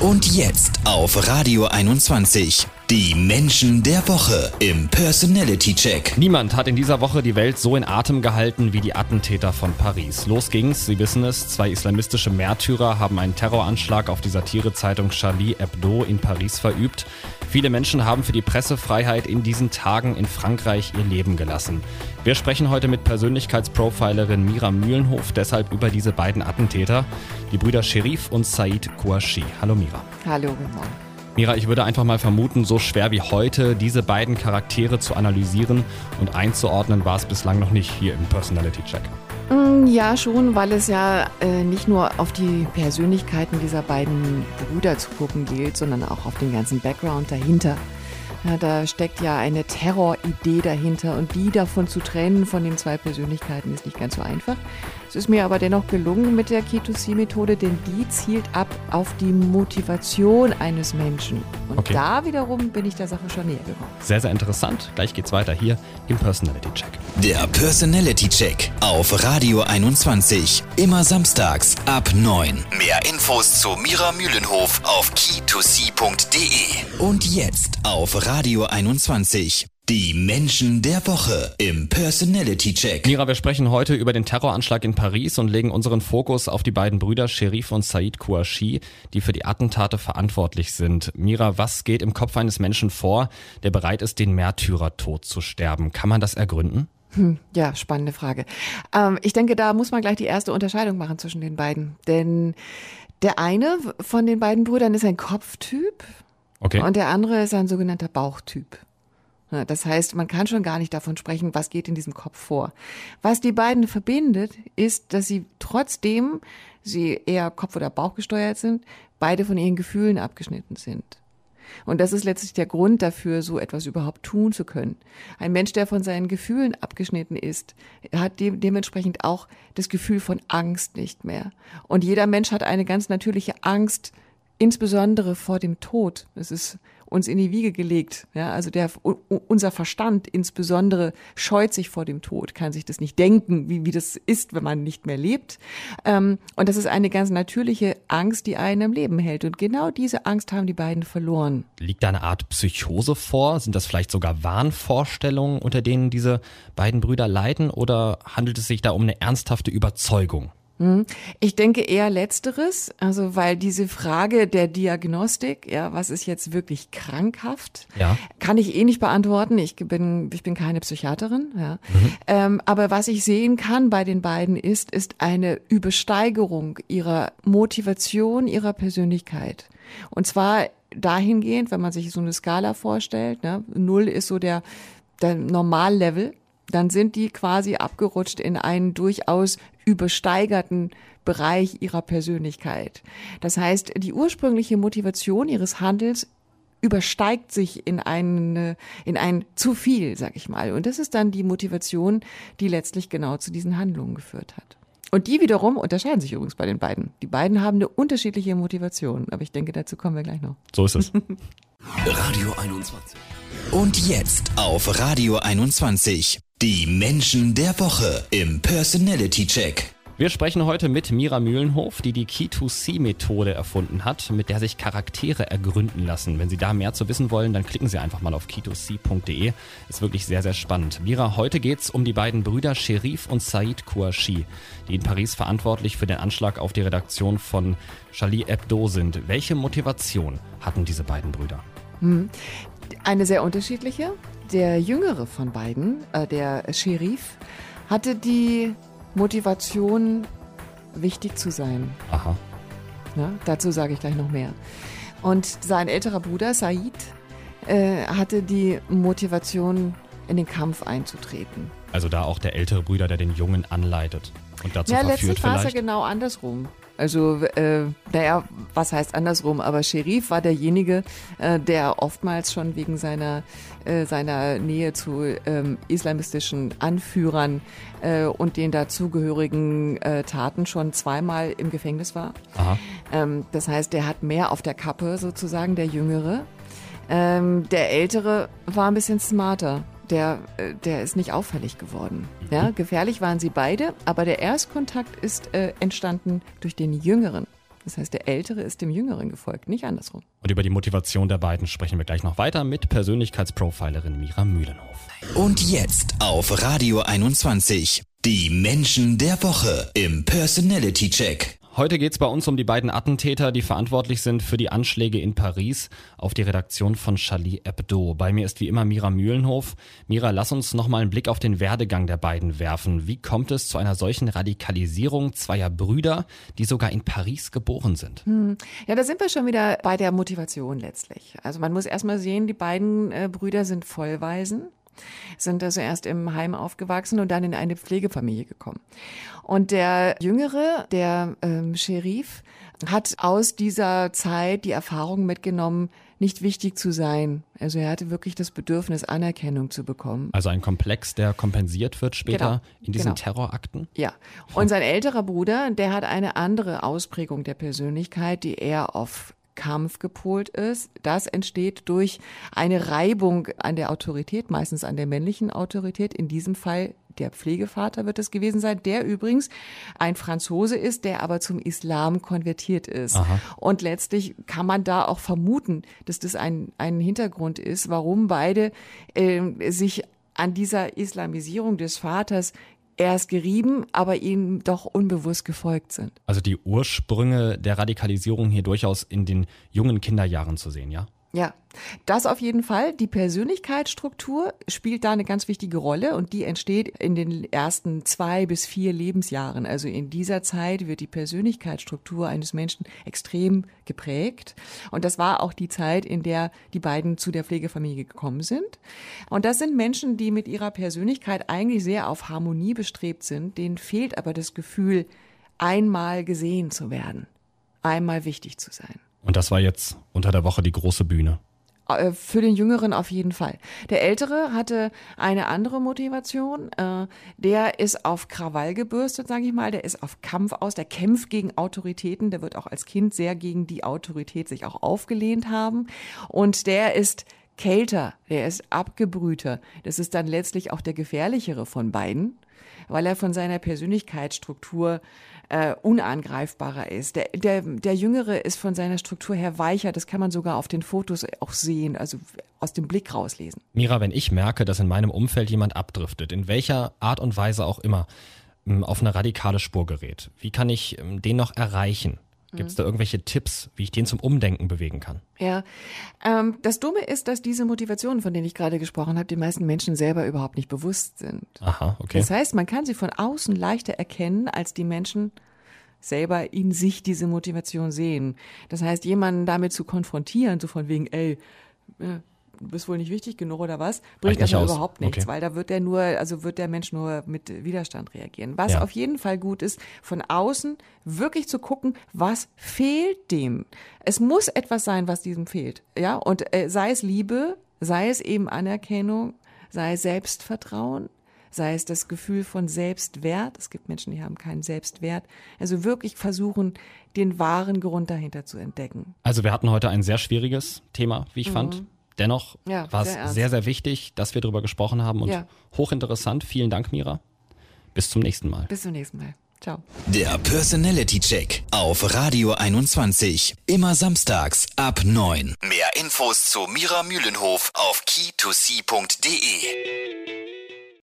Und jetzt auf Radio 21. Die Menschen der Woche im Personality Check. Niemand hat in dieser Woche die Welt so in Atem gehalten wie die Attentäter von Paris. Los ging's, Sie wissen es, 2 islamistische Märtyrer haben einen Terroranschlag auf die Satirezeitung Charlie Hebdo in Paris verübt. Viele Menschen haben für die Pressefreiheit in diesen Tagen in Frankreich ihr Leben gelassen. Wir sprechen heute mit Persönlichkeitsprofilerin Mira Mühlenhof deshalb über diese beiden Attentäter, die Brüder Cherif und Said Kouachi. Hallo Mira. Hallo, guten Morgen. Mira, ich würde einfach mal vermuten, so schwer wie heute diese beiden Charaktere zu analysieren und einzuordnen, war es bislang noch nicht hier im Personality Check. Ja, schon, weil es ja nicht nur auf die Persönlichkeiten dieser beiden Brüder zu gucken gilt, sondern auch auf den ganzen Background dahinter. Ja, da steckt ja eine Terroridee dahinter und die davon zu trennen von den 2 Persönlichkeiten ist nicht ganz so einfach. Es ist mir aber dennoch gelungen mit der Key-to-See-Methode, denn die zielt ab auf die Motivation eines Menschen. Und da wiederum bin ich der Sache schon näher gekommen. Sehr, sehr interessant. Gleich geht's weiter hier im Personality Check. Der Personality Check auf Radio 21. Immer samstags ab 9. Mehr Infos zu Mira Mühlenhof auf key2see.de. Und jetzt auf Radio 21. Die Menschen der Woche im Personality Check. Mira, wir sprechen heute über den Terroranschlag in Paris und legen unseren Fokus auf die beiden Brüder Cherif und Said Kouachi, die für die Attentate verantwortlich sind. Mira, was geht im Kopf eines Menschen vor, der bereit ist, den Märtyrertod zu sterben? Kann man das ergründen? Ja, spannende Frage. Ich denke, da muss man gleich die erste Unterscheidung machen zwischen den beiden. Denn der eine von den beiden Brüdern ist ein Kopftyp und der andere ist ein sogenannter Bauchtyp. Das heißt, man kann schon gar nicht davon sprechen, was geht in diesem Kopf vor. Was die beiden verbindet, ist, dass sie trotzdem sie eher Kopf- oder Bauch gesteuert sind, beide von ihren Gefühlen abgeschnitten sind. Und das ist letztlich der Grund dafür, so etwas überhaupt tun zu können. Ein Mensch, der von seinen Gefühlen abgeschnitten ist, hat dementsprechend auch das Gefühl von Angst nicht mehr. Und jeder Mensch hat eine ganz natürliche Angst, insbesondere vor dem Tod. Es ist uns in die Wiege gelegt. Ja, also unser Verstand insbesondere scheut sich vor dem Tod, kann sich das nicht denken, wie das ist, wenn man nicht mehr lebt. Und das ist eine ganz natürliche Angst, die einen am Leben hält. Und genau diese Angst haben die beiden verloren. Liegt da eine Art Psychose vor? Sind das vielleicht sogar Wahnvorstellungen, unter denen diese beiden Brüder leiden? Oder handelt es sich da um eine ernsthafte Überzeugung? Ich denke eher Letzteres, also weil diese Frage der Diagnostik, ja, was ist jetzt wirklich krankhaft, kann ich nicht beantworten. Ich bin keine Psychiaterin, ja. Aber was ich sehen kann bei den beiden ist eine Übersteigerung ihrer Motivation, ihrer Persönlichkeit. Und zwar dahingehend, wenn man sich so eine Skala vorstellt, ne, 0 ist so der Normallevel. Dann sind die quasi abgerutscht in einen durchaus übersteigerten Bereich ihrer Persönlichkeit. Das heißt, die ursprüngliche Motivation ihres Handelns übersteigt sich in ein zu viel, sag ich mal. Und das ist dann die Motivation, die letztlich genau zu diesen Handlungen geführt hat. Und die wiederum unterscheiden sich übrigens bei den beiden. Die beiden haben eine unterschiedliche Motivation, aber ich denke, dazu kommen wir gleich noch. So ist es. Radio 21. Und jetzt auf Radio 21. Die Menschen der Woche im Personality Check. Wir sprechen heute mit Mira Mühlenhof, die Key-to-See-Methode erfunden hat, mit der sich Charaktere ergründen lassen. Wenn Sie da mehr zu wissen wollen, dann klicken Sie einfach mal auf key2see.de. Ist wirklich sehr, sehr spannend. Mira, heute geht's um die beiden Brüder Cherif und Said Kouachi, die in Paris verantwortlich für den Anschlag auf die Redaktion von Charlie Hebdo sind. Welche Motivation hatten diese beiden Brüder? Eine sehr unterschiedliche. Der jüngere von beiden, der Cherif, hatte die Motivation, wichtig zu sein. Aha. Ja, dazu sage ich gleich noch mehr. Und sein älterer Bruder, Said, hatte die Motivation, in den Kampf einzutreten. Also da auch der ältere Bruder, der den Jungen anleitet und dazu verführt letztlich war es ja vielleicht? genau andersrum. Also, was heißt andersrum? Aber Cherif war derjenige, der oftmals schon wegen seiner Nähe zu islamistischen Anführern und den dazugehörigen Taten schon zweimal im Gefängnis war. Aha. Das heißt, der hat mehr auf der Kappe sozusagen, der Jüngere. Der Ältere war ein bisschen smarter. Der ist nicht auffällig geworden. Ja, gefährlich waren sie beide, aber der Erstkontakt ist entstanden durch den Jüngeren. Das heißt, der Ältere ist dem Jüngeren gefolgt, nicht andersrum. Und über die Motivation der beiden sprechen wir gleich noch weiter mit Persönlichkeitsprofilerin Mira Mühlenhof. Und jetzt auf Radio 21. Die Menschen der Woche im Personality Check. Heute geht's bei uns um die beiden Attentäter, die verantwortlich sind für die Anschläge in Paris auf die Redaktion von Charlie Hebdo. Bei mir ist wie immer Mira Mühlenhof. Mira, lass uns nochmal einen Blick auf den Werdegang der beiden werfen. Wie kommt es zu einer solchen Radikalisierung zweier Brüder, die sogar in Paris geboren sind? Ja, da sind wir schon wieder bei der Motivation letztlich. Also man muss erstmal sehen, die beiden Brüder sind Vollwaisen. Sind also erst im Heim aufgewachsen und dann in eine Pflegefamilie gekommen. Und der Jüngere, der Sheriff, hat aus dieser Zeit die Erfahrung mitgenommen, nicht wichtig zu sein. Also er hatte wirklich das Bedürfnis, Anerkennung zu bekommen. Also ein Komplex, der kompensiert wird später in diesen Terrorakten? Ja. Und sein älterer Bruder, der hat eine andere Ausprägung der Persönlichkeit, die eher auf Kampf gepolt ist. Das entsteht durch eine Reibung an der Autorität, meistens an der männlichen Autorität. In diesem Fall der Pflegevater wird es gewesen sein, der übrigens ein Franzose ist, der aber zum Islam konvertiert ist. Aha. Und letztlich kann man da auch vermuten, dass das ein Hintergrund ist, warum beide sich an dieser Islamisierung des Vaters erst gerieben, aber ihnen doch unbewusst gefolgt sind. Also die Ursprünge der Radikalisierung hier durchaus in den jungen Kinderjahren zu sehen, ja? Ja, das auf jeden Fall. Die Persönlichkeitsstruktur spielt da eine ganz wichtige Rolle und die entsteht in den ersten 2 bis 4 Lebensjahren. Also in dieser Zeit wird die Persönlichkeitsstruktur eines Menschen extrem geprägt. Und das war auch die Zeit, in der die beiden zu der Pflegefamilie gekommen sind. Und das sind Menschen, die mit ihrer Persönlichkeit eigentlich sehr auf Harmonie bestrebt sind. Denen fehlt aber das Gefühl, einmal gesehen zu werden, einmal wichtig zu sein. Und das war jetzt unter der Woche die große Bühne. Für den Jüngeren auf jeden Fall. Der Ältere hatte eine andere Motivation. Der ist auf Krawall gebürstet, sage ich mal. Der ist auf Kampf aus. Der kämpft gegen Autoritäten. Der wird auch als Kind sehr gegen die Autorität sich auch aufgelehnt haben. Und der ist kälter. Der ist abgebrühter. Das ist dann letztlich auch der gefährlichere von beiden, weil er von seiner Persönlichkeitsstruktur unangreifbarer ist. Der Jüngere ist von seiner Struktur her weicher, das kann man sogar auf den Fotos auch sehen, also aus dem Blick rauslesen. Mira, wenn ich merke, dass in meinem Umfeld jemand abdriftet, in welcher Art und Weise auch immer, auf eine radikale Spur gerät, wie kann ich den noch erreichen? Gibt es da irgendwelche Tipps, wie ich den zum Umdenken bewegen kann? Ja, das Dumme ist, dass diese Motivationen, von denen ich gerade gesprochen habe, den meisten Menschen selber überhaupt nicht bewusst sind. Aha, okay. Das heißt, man kann sie von außen leichter erkennen, als die Menschen selber in sich diese Motivation sehen. Das heißt, jemanden damit zu konfrontieren, so von wegen, du bist wohl nicht wichtig genug oder was, bringt erstmal überhaupt nichts, weil da wird der Mensch nur mit Widerstand reagieren. Was auf jeden Fall gut ist, von außen wirklich zu gucken, was fehlt dem. Es muss etwas sein, was diesem fehlt. Ja, und sei es Liebe, sei es eben Anerkennung, sei es Selbstvertrauen, sei es das Gefühl von Selbstwert. Es gibt Menschen, die haben keinen Selbstwert. Also wirklich versuchen, den wahren Grund dahinter zu entdecken. Also wir hatten heute ein sehr schwieriges Thema, wie ich fand. Dennoch war es sehr, sehr wichtig, dass wir darüber gesprochen haben und hochinteressant. Vielen Dank, Mira. Bis zum nächsten Mal. Bis zum nächsten Mal. Ciao. Der Personality Check auf Radio 21. Immer samstags ab 9. Mehr Infos zu Mira Mühlenhof auf key2c.de.